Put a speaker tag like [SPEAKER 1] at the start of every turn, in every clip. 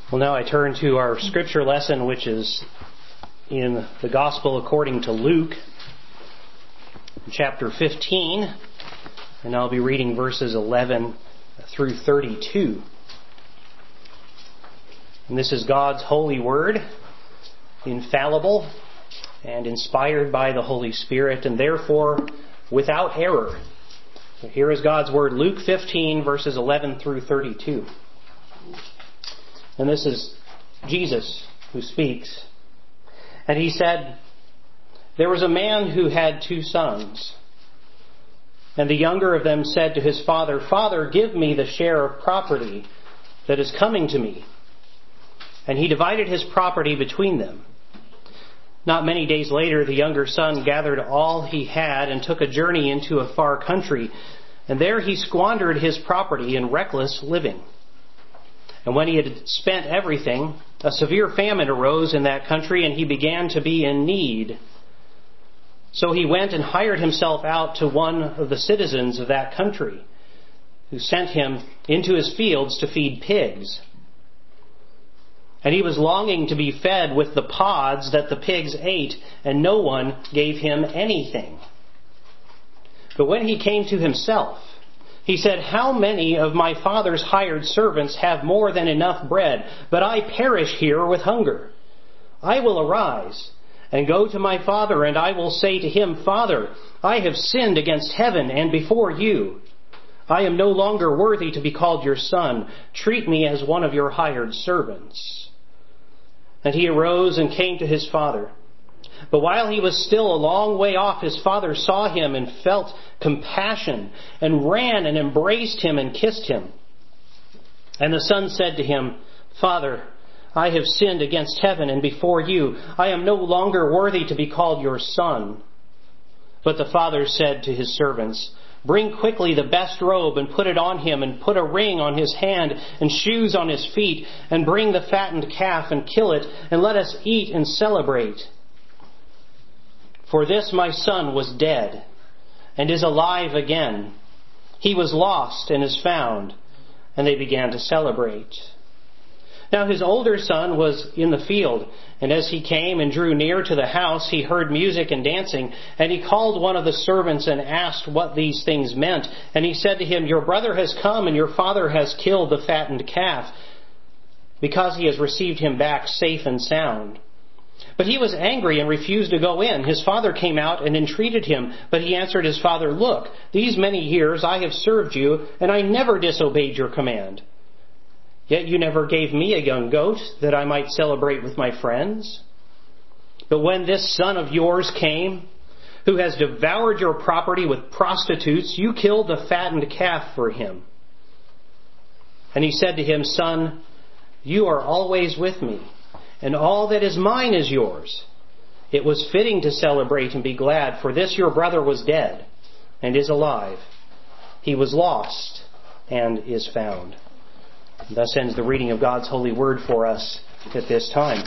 [SPEAKER 1] Well, now I turn to our scripture lesson, which is in the Gospel according to Luke, chapter 15, and I'll be reading verses 11 through 32. And this is God's holy word, infallible and inspired by the Holy Spirit, and therefore without error. So here is God's word, Luke 15, verses 11 through 32. And this is Jesus who speaks. And he said, "There was a man who had 2 sons. And the younger of them said to his father, 'Father, give me the share of property that is coming to me.' And he divided his property between them. Not many days later, the younger son gathered all he had and took a journey into a far country. And there he squandered his property in reckless living. And when he had spent everything, a severe famine arose in that country, and he began to be in need. So he went and hired himself out to one of the citizens of that country, who sent him into his fields to feed pigs. And he was longing to be fed with the pods that the pigs ate, and no one gave him anything. But when he came to himself, he said, 'How many of my father's hired servants have more than enough bread, but I perish here with hunger? I will arise and go to my father, and I will say to him, Father, I have sinned against heaven and before you. I am no longer worthy to be called your son. Treat me as one of your hired servants.' And he arose and came to his father. But while he was still a long way off, his father saw him and felt compassion and ran and embraced him and kissed him. And the son said to him, 'Father, I have sinned against heaven and before you. I am no longer worthy to be called your son.' But the father said to his servants, 'Bring quickly the best robe and put it on him, and put a ring on his hand and shoes on his feet, and bring the fattened calf and kill it, and let us eat and celebrate. For this my son was dead and is alive again. He was lost and is found.' And they began to celebrate. Now his older son was in the field, and as he came and drew near to the house, he heard music and dancing. And he called one of the servants and asked what these things meant. And he said to him, 'Your brother has come, and your father has killed the fattened calf, because he has received him back safe and sound.' But he was angry and refused to go in. His father came out and entreated him, but he answered his father, 'Look, these many years I have served you, and I never disobeyed your command. Yet you never gave me a young goat that I might celebrate with my friends. But when this son of yours came, who has devoured your property with prostitutes, you killed the fattened calf for him.' And he said to him, 'Son, you are always with me, and all that is mine is yours. It was fitting to celebrate and be glad, for this your brother was dead and is alive. He was lost and is found.'" Thus ends the reading of God's holy word for us at this time.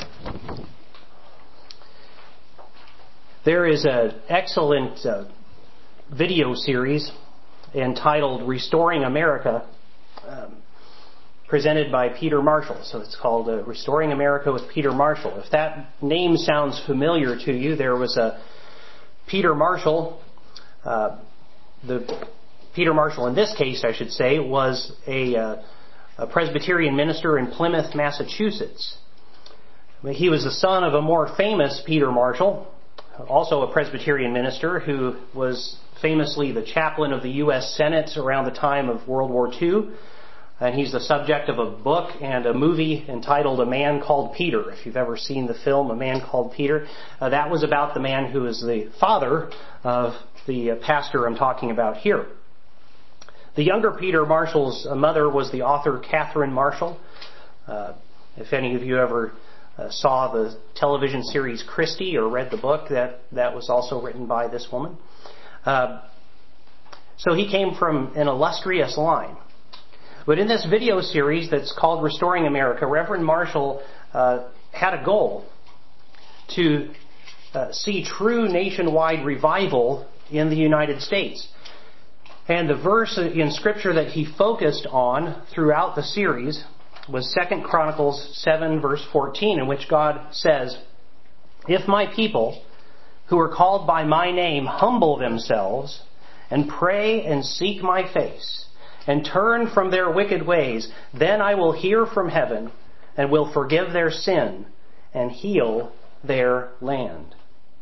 [SPEAKER 1] There is an excellent video series entitled Restoring America, presented by Peter Marshall. So it's called Restoring America with Peter Marshall. If that name sounds familiar to you, there was a Peter Marshall. The Peter Marshall in this case, I should say, was a Presbyterian minister in Plymouth, Massachusetts. He was the son of a more famous Peter Marshall, also a Presbyterian minister who was famously the chaplain of the U.S. Senate around the time of World War II. And he's the subject of a book and a movie entitled A Man Called Peter. If you've ever seen the film A Man Called Peter, that was about the man who is the father of the pastor I'm talking about here. The younger Peter Marshall's mother was the author Catherine Marshall. If any of you ever saw the television series Christie or read the book, that was also written by this woman. So he came from an illustrious line. But in this video series that's called Restoring America, Reverend Marshall had a goal to see true nationwide revival in the United States. And the verse in Scripture that he focused on throughout the series was 2 Chronicles 7 verse 14, in which God says, "If my people, who are called by my name, humble themselves and pray and seek my face and turn from their wicked ways, then I will hear from heaven and will forgive their sin and heal their land."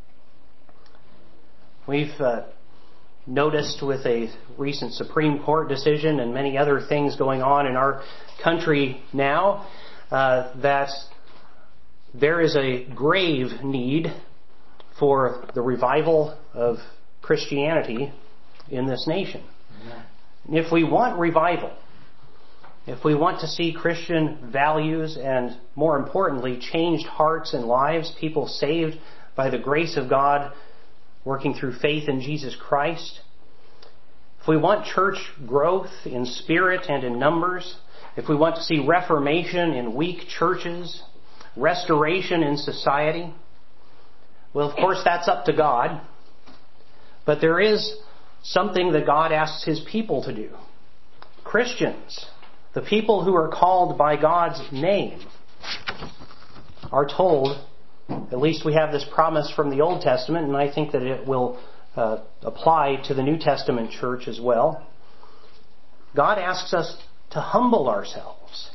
[SPEAKER 1] We've noticed with a recent Supreme Court decision and many other things going on in our country now that there is a grave need for the revival of Christianity in this nation. Yeah. If we want revival, if we want to see Christian values and, more importantly, changed hearts and lives, people saved by the grace of God working through faith in Jesus Christ, if we want church growth in spirit and in numbers, if we want to see reformation in weak churches, restoration in society, well, of course, that's up to God. But there is something that God asks His people to do. Christians, the people who are called by God's name, are told, at least we have this promise from the Old Testament, and I think that it will apply to the New Testament church as well. God asks us to humble ourselves.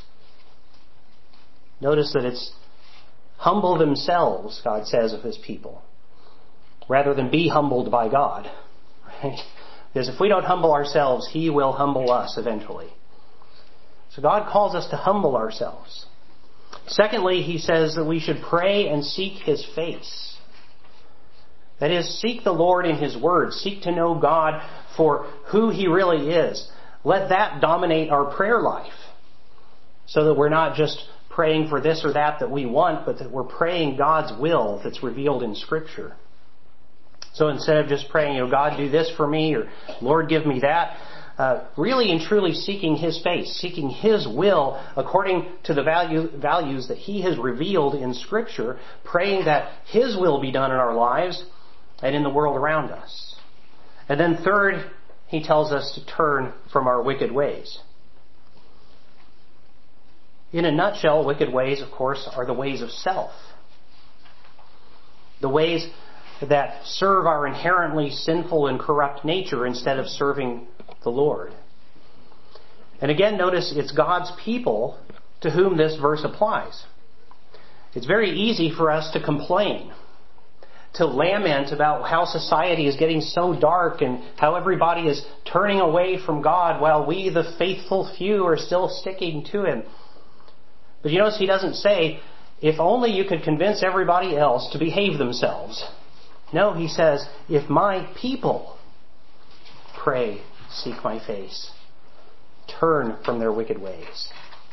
[SPEAKER 1] Notice that it's humble themselves, God says of His people, rather than be humbled by God. Right? Because if we don't humble ourselves, He will humble us eventually. So God calls us to humble ourselves. Secondly, He says that we should pray and seek His face. That is, seek the Lord in His Word. Seek to know God for who He really is. Let that dominate our prayer life, so that we're not just praying for this or that we want, but that we're praying God's will that's revealed in Scripture. So instead of just praying, God, do this for me, or Lord, give me that, really and truly seeking His face, seeking His will according to the values that He has revealed in Scripture, praying that His will be done in our lives and in the world around us. And then third, He tells us to turn from our wicked ways. In a nutshell, wicked ways, of course, are the ways of self. The ways that serve our inherently sinful and corrupt nature instead of serving the Lord. And again, notice it's God's people to whom this verse applies. It's very easy for us to complain, to lament about how society is getting so dark and how everybody is turning away from God while we, the faithful few, are still sticking to Him. But you notice He doesn't say, if only you could convince everybody else to behave themselves. No, He says, if my people pray, seek my face, turn from their wicked ways.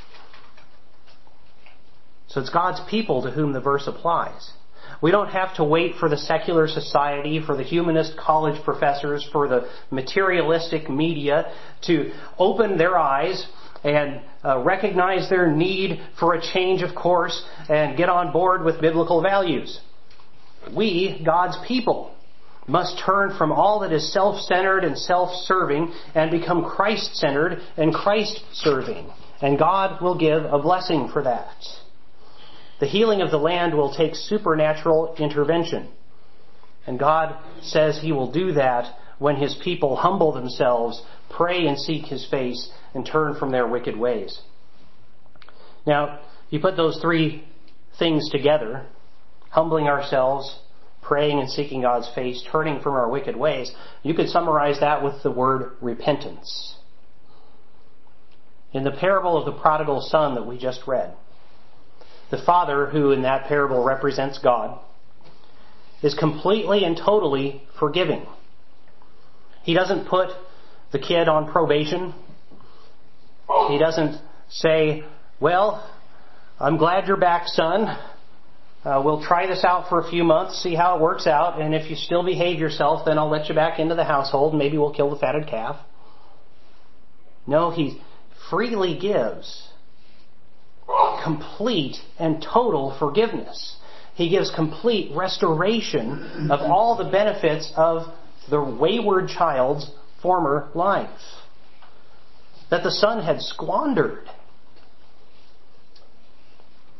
[SPEAKER 1] So it's God's people to whom the verse applies. We don't have to wait for the secular society, for the humanist college professors, for the materialistic media to open their eyes and recognize their need for a change of course and get on board with biblical values. We, God's people, must turn from all that is self-centered and self-serving and become Christ-centered and Christ-serving. And God will give a blessing for that. The healing of the land will take supernatural intervention. And God says He will do that when His people humble themselves, pray and seek His face, and turn from their wicked ways. Now, you put those three things together, humbling ourselves, praying and seeking God's face, turning from our wicked ways, you could summarize that with the word repentance. In the parable of the prodigal son that we just read, the father, who in that parable represents God, is completely and totally forgiving. He doesn't put the kid on probation. He doesn't say, well, I'm glad you're back, son. We'll try this out for a few months, see how it works out, and if you still behave yourself, then I'll let you back into the household, and maybe we'll kill the fatted calf. No, He freely gives complete and total forgiveness. He gives complete restoration of all the benefits of the wayward child's former life that the son had squandered.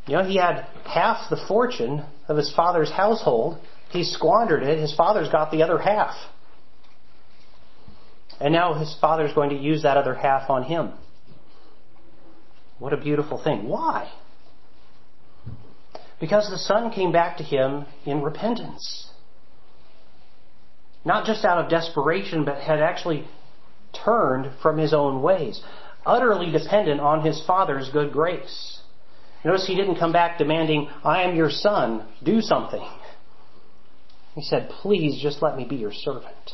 [SPEAKER 1] He had half the fortune of his father's household. He squandered it. His father's got the other half. And now his father's going to use that other half on him. What a beautiful thing. Why? Because the son came back to him in repentance. Not just out of desperation, but had actually turned from his own ways. Utterly dependent on his father's good grace. Notice he didn't come back demanding, I am your son, do something. He said, please just let me be your servant.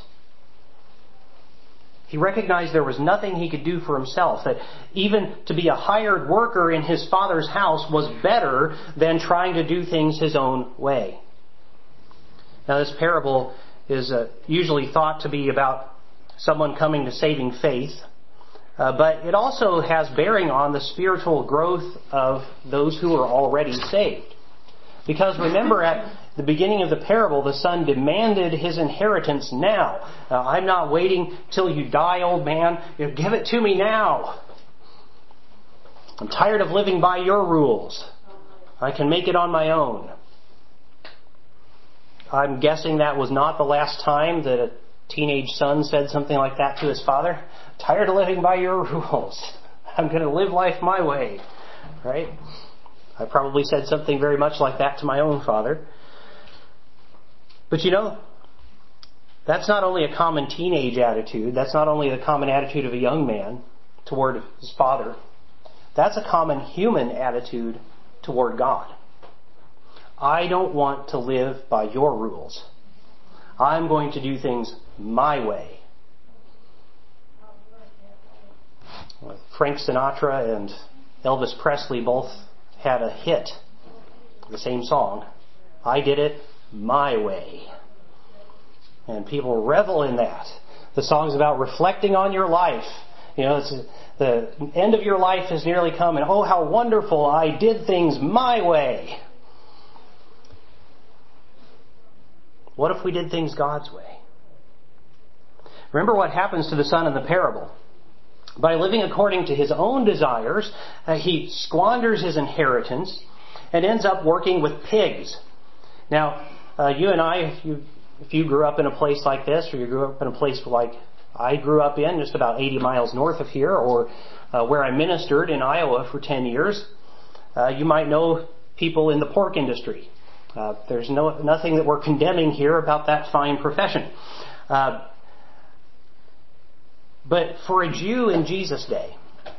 [SPEAKER 1] He recognized there was nothing he could do for himself, that even to be a hired worker in his father's house was better than trying to do things his own way. Now this parable is usually thought to be about someone coming to saving faith, but it also has bearing on the spiritual growth of those who are already saved. Because remember, at the beginning of the parable, the son demanded his inheritance now. I'm not waiting till you die, old man. Give it to me now. I'm tired of living by your rules. I can make it on my own. I'm guessing that was not the last time that a teenage son said something like that to his father. Tired of living by your rules. I'm going to live life my way. Right? I probably said something very much like that to my own father. But that's not only a common teenage attitude. That's not only the common attitude of a young man toward his father. That's a common human attitude toward God. I don't want to live by your rules. I'm going to do things my way. Frank Sinatra and Elvis Presley both had a hit, the same song. I did it my way. And people revel in that. The song's about reflecting on your life. It's the end of your life has nearly come, and oh, how wonderful, I did things my way. What if we did things God's way? Remember what happens to the son in the parable. By living according to his own desires, he squanders his inheritance and ends up working with pigs. Now, you and I, if you grew up in a place like this, or you grew up in a place like I grew up in, just about 80 miles north of here, or where I ministered in Iowa for 10 years, you might know people in the pork industry. There's nothing that we're condemning here about that fine profession. But for a Jew in Jesus' day,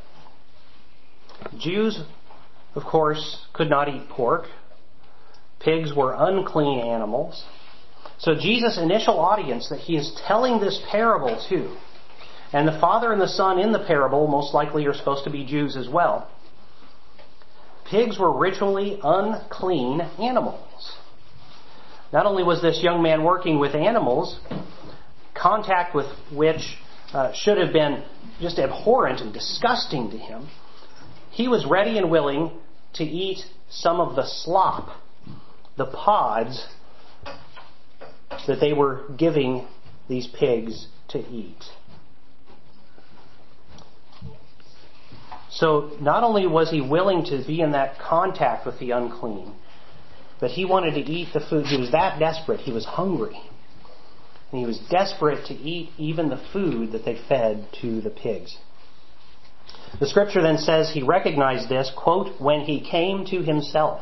[SPEAKER 1] Jews, of course, could not eat pork. Pigs were unclean animals. So Jesus' initial audience that he is telling this parable to, and the father and the son in the parable most likely are supposed to be Jews as well. Pigs were ritually unclean animals. Not only was this young man working with animals, contact with which should have been just abhorrent and disgusting to him, he was ready and willing to eat some of the slop, the pods that they were giving these pigs to eat. So not only was he willing to be in that contact with the unclean, but he wanted to eat the food. He was that desperate. He was hungry. And he was desperate to eat even the food that they fed to the pigs. The scripture then says he recognized this, quote, when he came to himself.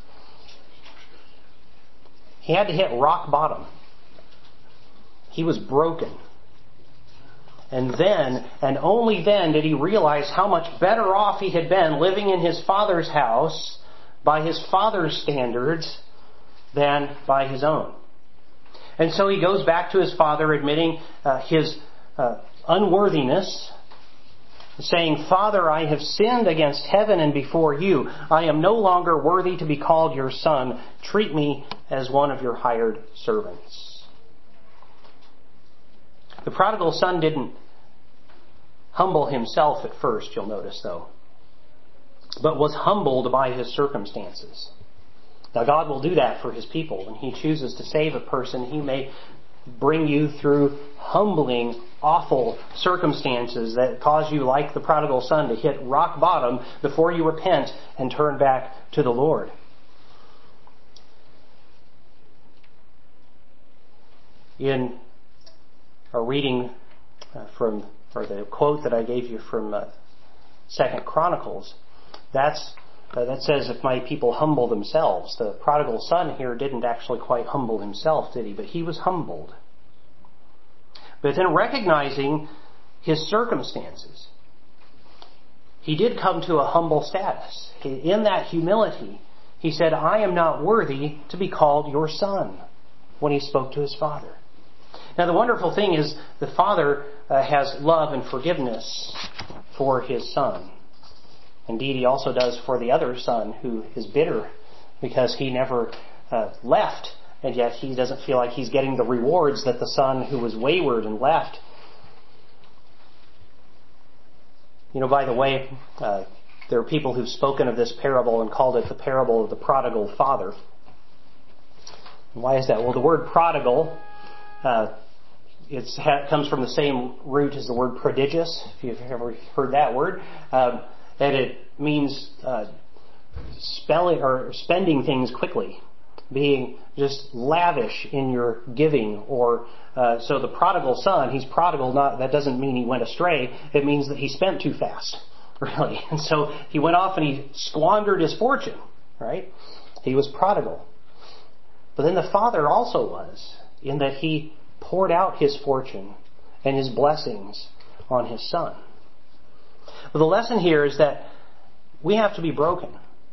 [SPEAKER 1] He had to hit rock bottom. He was broken. And then, and only then, did he realize how much better off he had been living in his father's house by his father's standards than by his own. And so he goes back to his father admitting his unworthiness, saying, Father, I have sinned against heaven and before you. I am no longer worthy to be called your son. Treat me as one of your hired servants. The prodigal son didn't humble himself at first, you'll notice, though, but was humbled by his circumstances. Now, God will do that for his people. When he chooses to save a person, he may bring you through humbling, awful circumstances that cause you, like the prodigal son, to hit rock bottom before you repent and turn back to the Lord. In a reading or the quote that I gave you from 2 Chronicles, that says, if my people humble themselves. The prodigal son here didn't actually quite humble himself, did he? But he was humbled. But then, recognizing his circumstances, he did come to a humble status. In that humility, he said, I am not worthy to be called your son, when he spoke to his father. Now, the wonderful thing is the father has love and forgiveness for his son. Indeed, he also does for the other son who is bitter because he never left, and yet he doesn't feel like he's getting the rewards that the son who was wayward and left. You know, by the way, there are people who've spoken of this parable and called it the parable of the prodigal father. Why is that? Well, the word prodigal, it comes from the same root as the word prodigious, if you've ever heard that word. And it means spending things quickly, being just lavish in your giving. Or so the prodigal son, he's prodigal. That doesn't mean he went astray. It means that he spent too fast, really. And so he went off and he squandered his fortune. Right? He was prodigal. But then the father also was, in that he poured out his fortune and his blessings on his son. Well, the lesson here is that we have to be broken.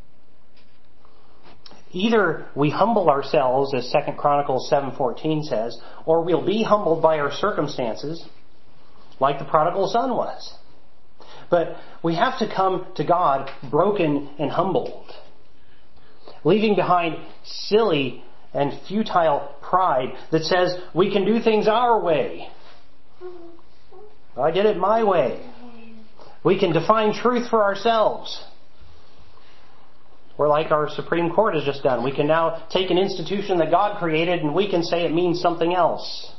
[SPEAKER 1] Either we humble ourselves, as 2 Chronicles 7:14 says, or we'll be humbled by our circumstances, like the prodigal son was. But we have to come to God broken and humbled, leaving behind silly and futile pride that says we can do things our way. I did it my way. We can define truth for ourselves. Or like our Supreme Court has just done, we can now take an institution that God created and we can say it means something else.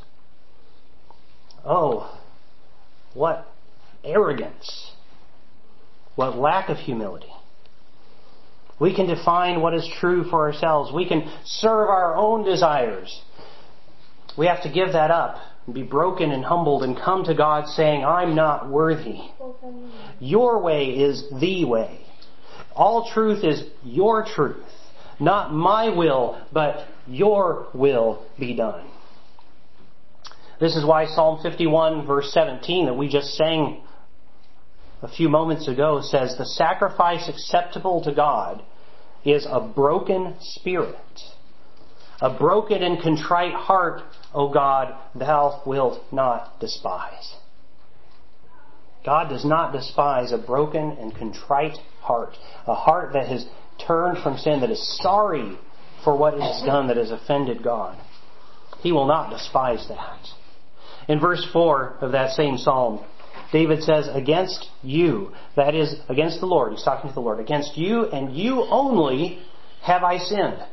[SPEAKER 1] Oh, what arrogance. What lack of humility. We can define what is true for ourselves. We can serve our own desires. We have to give that up and be broken and humbled and come to God saying, I'm not worthy. Your way is the way. All truth is your truth. Not my will, but your will be done. This is why Psalm 51 verse 17 that we just sang a few moments ago says, the sacrifice acceptable to God is a broken spirit. A broken and contrite heart, O God, thou wilt not despise. God does not despise a broken and contrite heart. A heart that has turned from sin, that is sorry for what it has done that has offended God. He will not despise that. In verse 4 of that same psalm, David says, against you, that is, against the Lord, he's talking to the Lord, against you and you only have I sinned.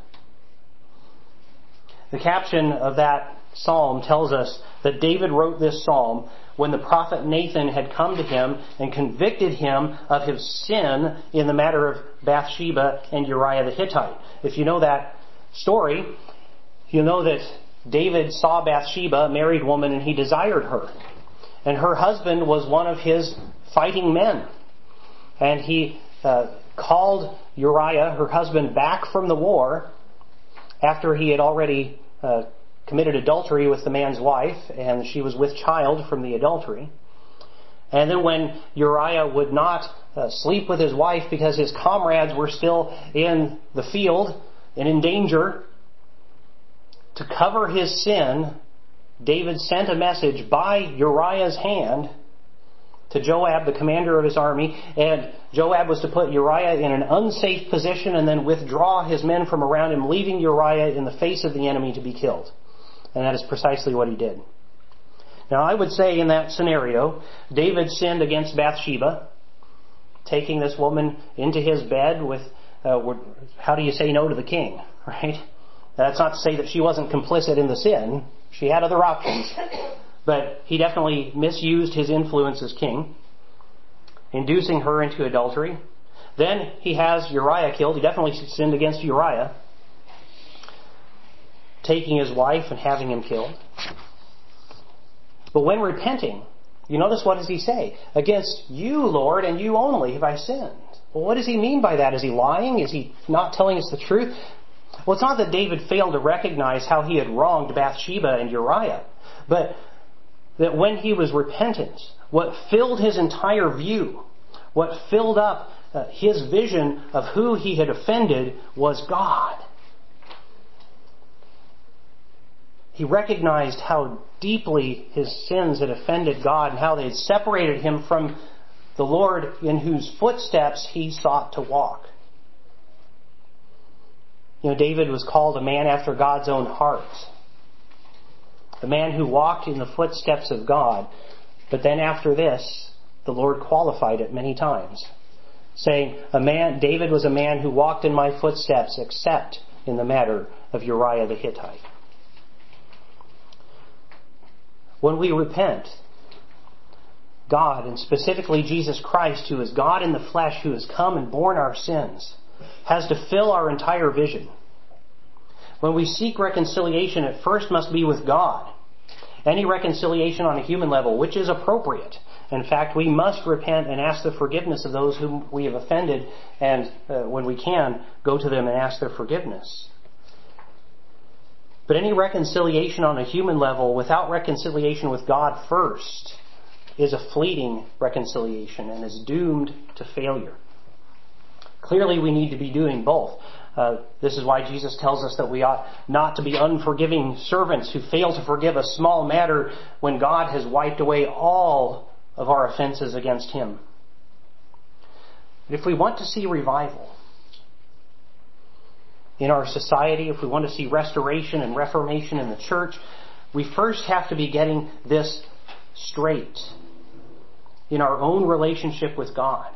[SPEAKER 1] The caption of that psalm tells us that David wrote this psalm when the prophet Nathan had come to him and convicted him of his sin in the matter of Bathsheba and Uriah the Hittite. If you know that story, you know that David saw Bathsheba, a married woman, and he desired her. And her husband was one of his fighting men. And he called Uriah, her husband, back from the war after he had already committed adultery with the man's wife, and she was with child from the adultery. And then when Uriah would not sleep with his wife because his comrades were still in the field and in danger, to cover his sin, David sent a message by Uriah's hand to Joab, the commander of his army, and Joab was to put Uriah in an unsafe position and then withdraw his men from around him, leaving Uriah in the face of the enemy to be killed. And that is precisely what he did. Now, I would say in that scenario, David sinned against Bathsheba, taking this woman into his bed with, how do you say no to the king, right? That's not to say that she wasn't complicit in the sin, She had other options. But he definitely misused his influence as king, inducing her into adultery. Then he has Uriah killed. He definitely sinned against Uriah, taking his wife and having him killed. But when repenting, you notice what does he say? Against you, Lord, and you only have I sinned. Well, what does he mean by that? Is he lying? Is he not telling us the truth? Well, it's not that David failed to recognize how he had wronged Bathsheba and Uriah, but that when he was repentant, what filled his entire view, what filled up his vision of who he had offended was God. He recognized how deeply his sins had offended God and how they had separated him from the Lord in whose footsteps he sought to walk. You know, David was called a man after God's own heart. The man who walked in the footsteps of God. But then after this, the Lord qualified it many times, saying, David was a man who walked in my footsteps except in the matter of Uriah the Hittite. When we repent, God, and specifically Jesus Christ, who is God in the flesh, who has come and borne our sins, has to fill our entire vision. When we seek reconciliation, it first must be with God. Any reconciliation on a human level, which is appropriate. In fact, we must repent and ask the forgiveness of those whom we have offended, and when we can, go to them and ask their forgiveness. But any reconciliation on a human level without reconciliation with God first is a fleeting reconciliation and is doomed to failure. Clearly, we need to be doing both. This is why Jesus tells us that we ought not to be unforgiving servants who fail to forgive a small matter when God has wiped away all of our offenses against Him. But if we want to see revival in our society, if we want to see restoration and reformation in the church, we first have to be getting this straight in our own relationship with God.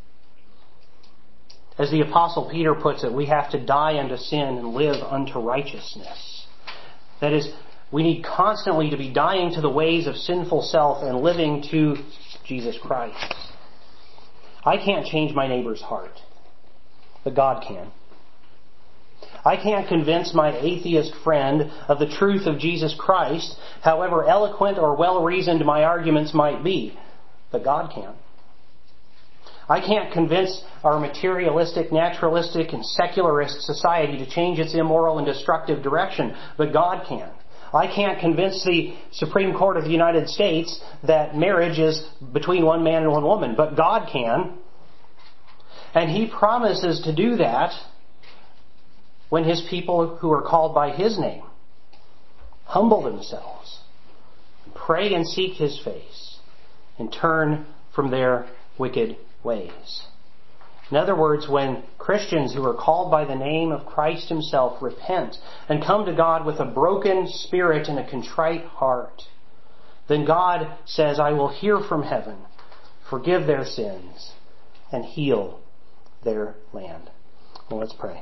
[SPEAKER 1] As the Apostle Peter puts it, we have to die unto sin and live unto righteousness. That is, we need constantly to be dying to the ways of sinful self and living to Jesus Christ. I can't change my neighbor's heart, but God can. I can't convince my atheist friend of the truth of Jesus Christ, however eloquent or well-reasoned my arguments might be, but God can. I can't convince our materialistic, naturalistic, and secularist society to change its immoral and destructive direction, but God can. I can't convince the Supreme Court of the United States that marriage is between one man and one woman, but God can. And He promises to do that when His people who are called by His name humble themselves, pray and seek His face, and turn from their wicked ways. In other words, when Christians who are called by the name of Christ Himself repent and come to God with a broken spirit and a contrite heart, then God says, I will hear from heaven, forgive their sins, and heal their land. Well, let's pray.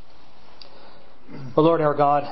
[SPEAKER 1] O Lord our God,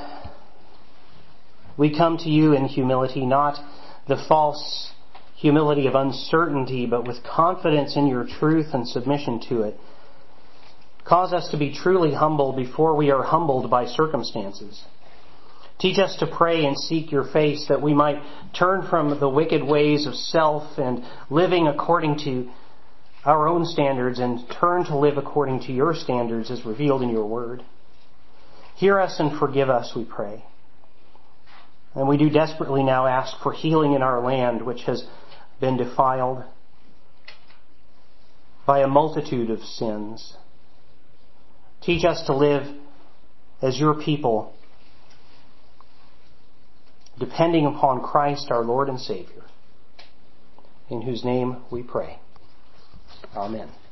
[SPEAKER 1] we come to You in humility, not the false humility of uncertainty, but with confidence in Your truth and submission to it. Cause us to be truly humble before we are humbled by circumstances. Teach us to pray and seek Your face that we might turn from the wicked ways of self and living according to our own standards and turn to live according to Your standards as revealed in Your Word. Hear us and forgive us, we pray. And we do desperately now ask for healing in our land, which has been defiled by a multitude of sins. Teach us to live as Your people, depending upon Christ our Lord and Savior, in whose name we pray. Amen.